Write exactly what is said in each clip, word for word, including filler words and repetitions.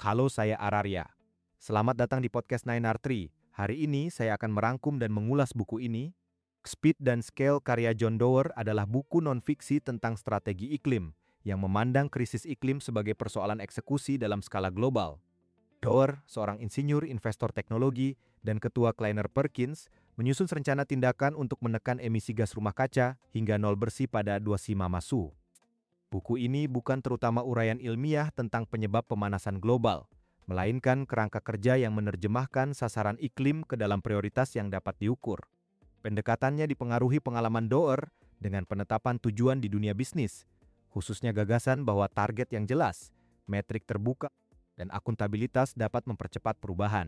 Halo, saya Ararya. Selamat datang di podcast Nine R tiga. Hari ini saya akan merangkum dan mengulas buku ini. Speed dan Scale karya John Doerr adalah buku non-fiksi tentang strategi iklim yang memandang krisis iklim sebagai persoalan eksekusi dalam skala global. Doerr, seorang insinyur, investor teknologi, dan ketua Kleiner Perkins, menyusun rencana tindakan untuk menekan emisi gas rumah kaca hingga nol bersih pada dua ribu lima puluh. Buku ini bukan terutama uraian ilmiah tentang penyebab pemanasan global, melainkan kerangka kerja yang menerjemahkan sasaran iklim ke dalam prioritas yang dapat diukur. Pendekatannya dipengaruhi pengalaman Doerr dengan penetapan tujuan di dunia bisnis, khususnya gagasan bahwa target yang jelas, metrik terbuka, dan akuntabilitas dapat mempercepat perubahan.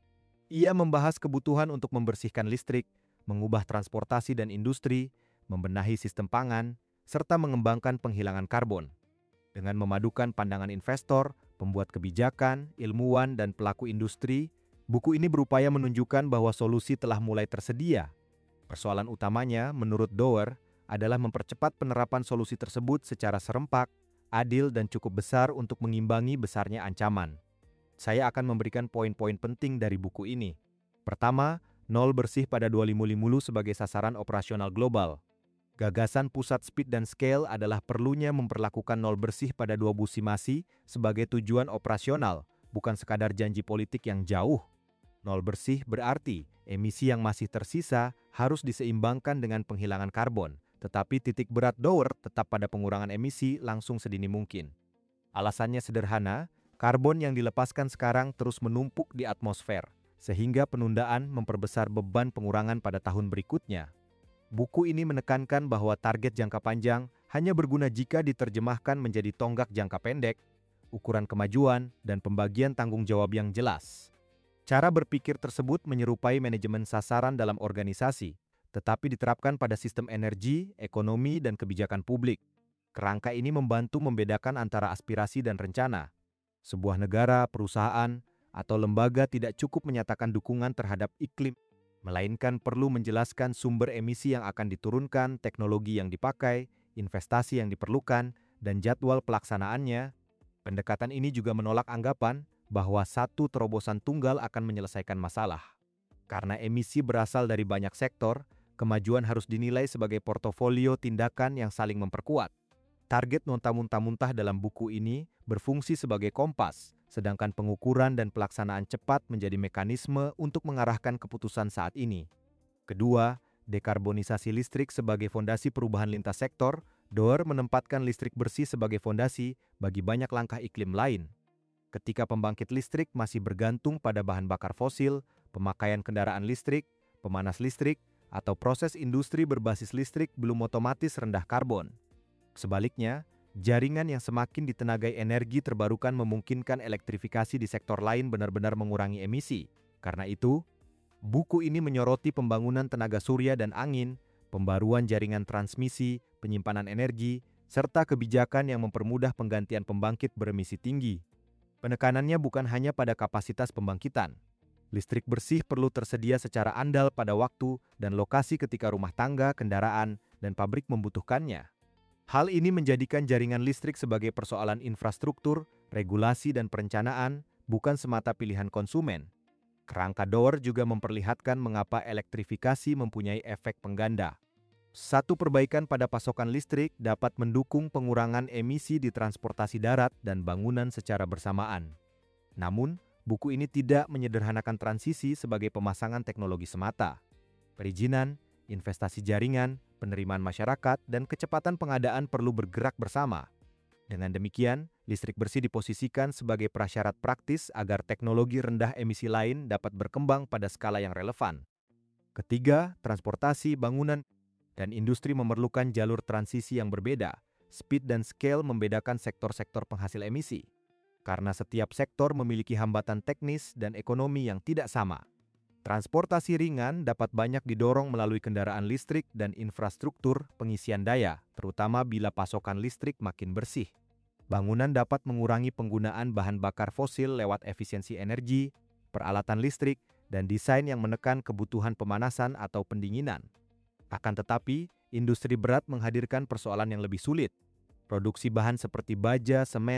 Ia membahas kebutuhan untuk membersihkan listrik, mengubah transportasi dan industri, membenahi sistem pangan, serta mengembangkan penghilangan karbon. Dengan memadukan pandangan investor, pembuat kebijakan, ilmuwan, dan pelaku industri, buku ini berupaya menunjukkan bahwa solusi telah mulai tersedia. Persoalan utamanya, menurut Doerr, adalah mempercepat penerapan solusi tersebut secara serempak, adil, dan cukup besar untuk mengimbangi besarnya ancaman. Saya akan memberikan poin-poin penting dari buku ini. Pertama, nol bersih pada dua ribu lima puluh sebagai sasaran operasional global. Gagasan pusat Speed dan Scale adalah perlunya memperlakukan nol bersih pada dua ribu lima puluh sebagai tujuan operasional, bukan sekadar janji politik yang jauh. Nol bersih berarti emisi yang masih tersisa harus diseimbangkan dengan penghilangan karbon, tetapi titik berat Doerr tetap pada pengurangan emisi langsung sedini mungkin. Alasannya sederhana, karbon yang dilepaskan sekarang terus menumpuk di atmosfer, sehingga penundaan memperbesar beban pengurangan pada tahun berikutnya. Buku ini menekankan bahwa target jangka panjang hanya berguna jika diterjemahkan menjadi tonggak jangka pendek, ukuran kemajuan, dan pembagian tanggung jawab yang jelas. Cara berpikir tersebut menyerupai manajemen sasaran dalam organisasi, tetapi diterapkan pada sistem energi, ekonomi, dan kebijakan publik. Kerangka ini membantu membedakan antara aspirasi dan rencana. Sebuah negara, perusahaan, atau lembaga tidak cukup menyatakan dukungan terhadap iklim, melainkan perlu menjelaskan sumber emisi yang akan diturunkan, teknologi yang dipakai, investasi yang diperlukan, dan jadwal pelaksanaannya. Pendekatan ini juga menolak anggapan bahwa satu terobosan tunggal akan menyelesaikan masalah. Karena emisi berasal dari banyak sektor, kemajuan harus dinilai sebagai portofolio tindakan yang saling memperkuat. Target nota muntah-muntah dalam buku ini berfungsi sebagai kompas, sedangkan pengukuran dan pelaksanaan cepat menjadi mekanisme untuk mengarahkan keputusan saat ini. Kedua, dekarbonisasi listrik sebagai fondasi perubahan lintas sektor. Doerr menempatkan listrik bersih sebagai fondasi bagi banyak langkah iklim lain. Ketika pembangkit listrik masih bergantung pada bahan bakar fosil, pemakaian kendaraan listrik, pemanas listrik, atau proses industri berbasis listrik belum otomatis rendah karbon. Sebaliknya, jaringan yang semakin ditenagai energi terbarukan memungkinkan elektrifikasi di sektor lain benar-benar mengurangi emisi. Karena itu, buku ini menyoroti pembangunan tenaga surya dan angin, pembaruan jaringan transmisi, penyimpanan energi, serta kebijakan yang mempermudah penggantian pembangkit beremisi tinggi. Penekanannya bukan hanya pada kapasitas pembangkitan. Listrik bersih perlu tersedia secara andal pada waktu dan lokasi ketika rumah tangga, kendaraan, dan pabrik membutuhkannya. Hal ini menjadikan jaringan listrik sebagai persoalan infrastruktur, regulasi, dan perencanaan, bukan semata pilihan konsumen. Kerangka Doerr juga memperlihatkan mengapa elektrifikasi mempunyai efek pengganda. Satu perbaikan pada pasokan listrik dapat mendukung pengurangan emisi di transportasi darat dan bangunan secara bersamaan. Namun, buku ini tidak menyederhanakan transisi sebagai pemasangan teknologi semata. Perizinan, investasi jaringan, penerimaan masyarakat, dan kecepatan pengadaan perlu bergerak bersama. Dengan demikian, listrik bersih diposisikan sebagai prasyarat praktis agar teknologi rendah emisi lain dapat berkembang pada skala yang relevan. Ketiga, transportasi, bangunan, dan industri memerlukan jalur transisi yang berbeda. Speed dan Scale membedakan sektor-sektor penghasil emisi, karena setiap sektor memiliki hambatan teknis dan ekonomi yang tidak sama. Transportasi ringan dapat banyak didorong melalui kendaraan listrik dan infrastruktur pengisian daya, terutama bila pasokan listrik makin bersih. Bangunan dapat mengurangi penggunaan bahan bakar fosil lewat efisiensi energi, peralatan listrik, dan desain yang menekan kebutuhan pemanasan atau pendinginan. Akan tetapi, industri berat menghadirkan persoalan yang lebih sulit. Produksi bahan seperti baja, semen,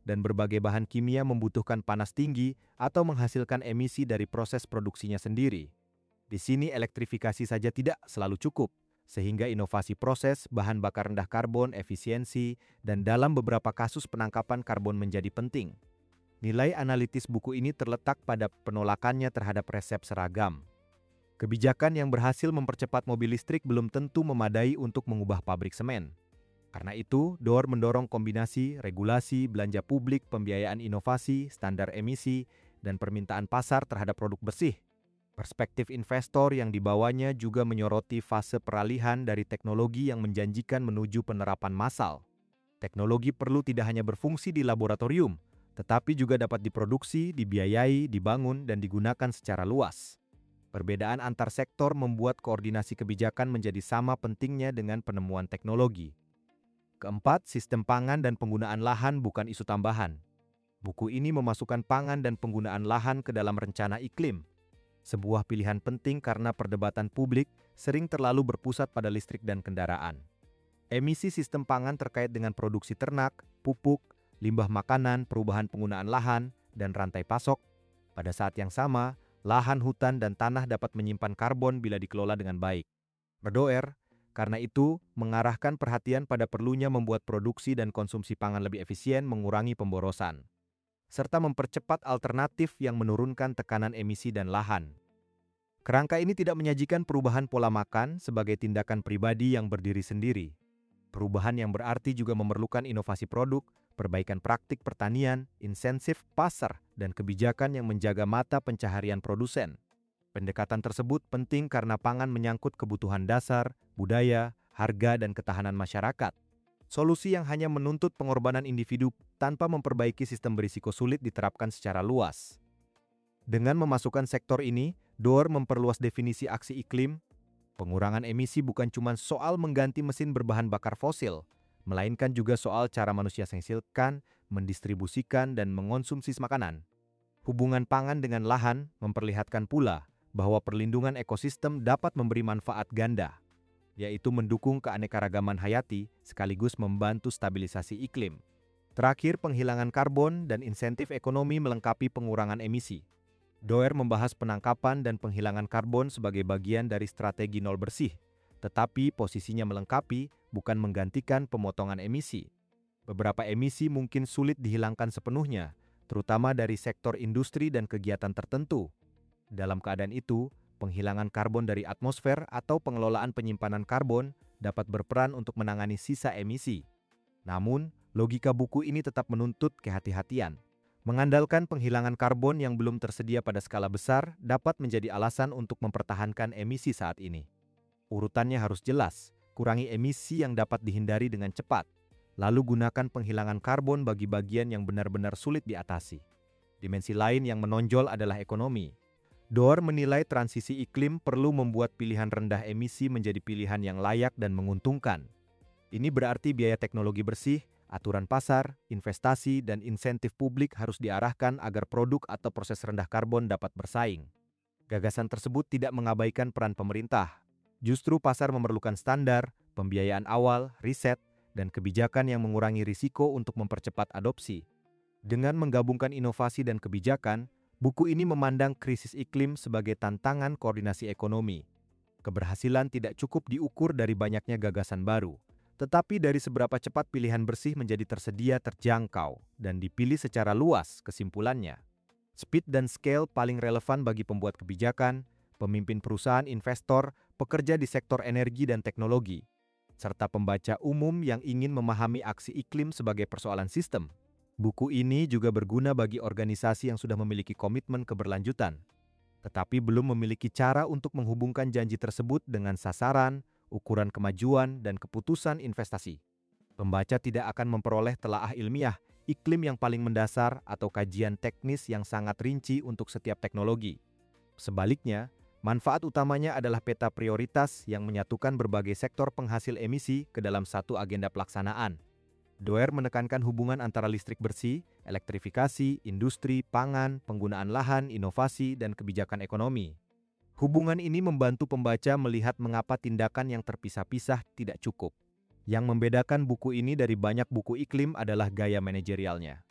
dan berbagai bahan kimia membutuhkan panas tinggi atau menghasilkan emisi dari proses produksinya sendiri. Di sini elektrifikasi saja tidak selalu cukup, sehingga inovasi proses, bahan bakar rendah karbon, efisiensi, dan dalam beberapa kasus penangkapan karbon menjadi penting. Nilai analitis buku ini terletak pada penolakannya terhadap resep seragam. Kebijakan yang berhasil mempercepat mobil listrik belum tentu memadai untuk mengubah pabrik semen. Karena itu, Door mendorong kombinasi regulasi, belanja publik, pembiayaan inovasi, standar emisi, dan permintaan pasar terhadap produk bersih. Perspektif investor yang dibawanya juga menyoroti fase peralihan dari teknologi yang menjanjikan menuju penerapan massal. Teknologi perlu tidak hanya berfungsi di laboratorium, tetapi juga dapat diproduksi, dibiayai, dibangun, dan digunakan secara luas. Perbedaan antar sektor membuat koordinasi kebijakan menjadi sama pentingnya dengan penemuan teknologi. Keempat, sistem pangan dan penggunaan lahan bukan isu tambahan. Buku ini memasukkan pangan dan penggunaan lahan ke dalam rencana iklim. Sebuah pilihan penting karena perdebatan publik sering terlalu berpusat pada listrik dan kendaraan. Emisi sistem pangan terkait dengan produksi ternak, pupuk, limbah makanan, perubahan penggunaan lahan, dan rantai pasok. Pada saat yang sama, lahan hutan dan tanah dapat menyimpan karbon bila dikelola dengan baik. Berdoer, karena itu, mengarahkan perhatian pada perlunya membuat produksi dan konsumsi pangan lebih efisien mengurangi pemborosan, serta mempercepat alternatif yang menurunkan tekanan emisi dan lahan. Kerangka ini tidak menyajikan perubahan pola makan sebagai tindakan pribadi yang berdiri sendiri. Perubahan yang berarti juga memerlukan inovasi produk, perbaikan praktik pertanian, insentif pasar, dan kebijakan yang menjaga mata pencaharian produsen. Pendekatan tersebut penting karena pangan menyangkut kebutuhan dasar, budaya, harga, dan ketahanan masyarakat. Solusi yang hanya menuntut pengorbanan individu tanpa memperbaiki sistem berisiko sulit diterapkan secara luas. Dengan memasukkan sektor ini, Door memperluas definisi aksi iklim. Pengurangan emisi bukan cuma soal mengganti mesin berbahan bakar fosil, melainkan juga soal cara manusia menghasilkan, mendistribusikan, dan mengonsumsi makanan. Hubungan pangan dengan lahan memperlihatkan pula bahwa perlindungan ekosistem dapat memberi manfaat ganda, yaitu mendukung keanekaragaman hayati sekaligus membantu stabilisasi iklim. Terakhir, penghilangan karbon dan insentif ekonomi melengkapi pengurangan emisi. Door membahas penangkapan dan penghilangan karbon sebagai bagian dari strategi nol bersih, tetapi posisinya melengkapi, bukan menggantikan pemotongan emisi. Beberapa emisi mungkin sulit dihilangkan sepenuhnya, terutama dari sektor industri dan kegiatan tertentu. Dalam keadaan itu, penghilangan karbon dari atmosfer atau pengelolaan penyimpanan karbon dapat berperan untuk menangani sisa emisi. Namun, logika buku ini tetap menuntut kehati-hatian. Mengandalkan penghilangan karbon yang belum tersedia pada skala besar dapat menjadi alasan untuk mempertahankan emisi saat ini. Urutannya harus jelas, kurangi emisi yang dapat dihindari dengan cepat, lalu gunakan penghilangan karbon bagi bagian yang benar-benar sulit diatasi. Dimensi lain yang menonjol adalah ekonomi. Door menilai transisi iklim perlu membuat pilihan rendah emisi menjadi pilihan yang layak dan menguntungkan. Ini berarti biaya teknologi bersih, aturan pasar, investasi, dan insentif publik harus diarahkan agar produk atau proses rendah karbon dapat bersaing. Gagasan tersebut tidak mengabaikan peran pemerintah. Justru pasar memerlukan standar, pembiayaan awal, riset, dan kebijakan yang mengurangi risiko untuk mempercepat adopsi. Dengan menggabungkan inovasi dan kebijakan, buku ini memandang krisis iklim sebagai tantangan koordinasi ekonomi. Keberhasilan tidak cukup diukur dari banyaknya gagasan baru, tetapi dari seberapa cepat pilihan bersih menjadi tersedia terjangkau dan dipilih secara luas. Kesimpulannya, speed dan scale paling relevan bagi pembuat kebijakan, pemimpin perusahaan, investor, pekerja di sektor energi dan teknologi, serta pembaca umum yang ingin memahami aksi iklim sebagai persoalan sistem. Buku ini juga berguna bagi organisasi yang sudah memiliki komitmen keberlanjutan, tetapi belum memiliki cara untuk menghubungkan janji tersebut dengan sasaran, ukuran kemajuan, dan keputusan investasi. Pembaca tidak akan memperoleh telaah ilmiah, iklim yang paling mendasar, atau kajian teknis yang sangat rinci untuk setiap teknologi. Sebaliknya, manfaat utamanya adalah peta prioritas yang menyatukan berbagai sektor penghasil emisi ke dalam satu agenda pelaksanaan. Door menekankan hubungan antara listrik bersih, elektrifikasi, industri, pangan, penggunaan lahan, inovasi, dan kebijakan ekonomi. Hubungan ini membantu pembaca melihat mengapa tindakan yang terpisah-pisah tidak cukup. Yang membedakan buku ini dari banyak buku iklim adalah gaya manajerialnya.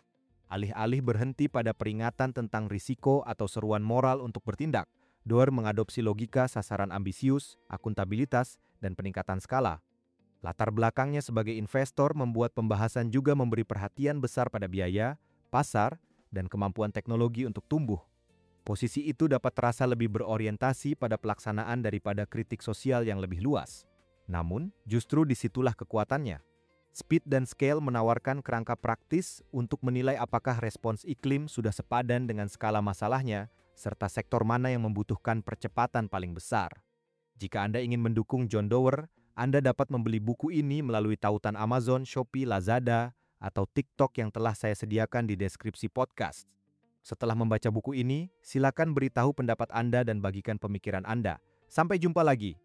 Alih-alih berhenti pada peringatan tentang risiko atau seruan moral untuk bertindak, Doer mengadopsi logika sasaran ambisius, akuntabilitas, dan peningkatan skala. Latar belakangnya sebagai investor membuat pembahasan juga memberi perhatian besar pada biaya, pasar, dan kemampuan teknologi untuk tumbuh. Posisi itu dapat terasa lebih berorientasi pada pelaksanaan daripada kritik sosial yang lebih luas. Namun, justru disitulah kekuatannya. Speed dan Scale menawarkan kerangka praktis untuk menilai apakah respons iklim sudah sepadan dengan skala masalahnya, serta sektor mana yang membutuhkan percepatan paling besar. Jika Anda ingin mendukung John Doerr, Anda dapat membeli buku ini melalui tautan Amazon, Shopee, Lazada, atau TikTok yang telah saya sediakan di deskripsi podcast. Setelah membaca buku ini, silakan beritahu pendapat Anda dan bagikan pemikiran Anda. Sampai jumpa lagi.